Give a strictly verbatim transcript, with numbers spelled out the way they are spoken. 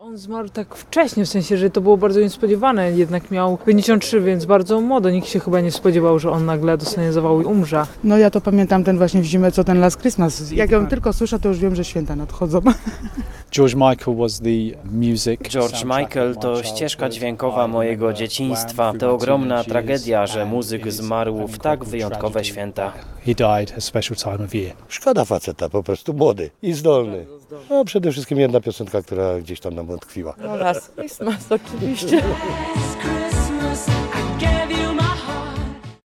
On zmarł tak wcześnie, w sensie, że to było bardzo niespodziewane. Jednak miał pięćdziesiąt trzy, więc bardzo młodo. Nikt się chyba nie spodziewał, że on nagle dostanie zawału i umrze. No ja to pamiętam ten właśnie w zimę, co ten Last Christmas. Jak ją tylko słyszę, to już wiem, że święta nadchodzą. George Michael was the music. George Michael to ścieżka dźwiękowa mojego dzieciństwa. To ogromna tragedia, że muzyk zmarł w tak wyjątkowe święta. He died a special time of year. Szkoda faceta, po prostu młody i zdolny. No przede wszystkim jedna piosenka, która gdzieś tam nam utkwiła. No Last Christmas oczywiście.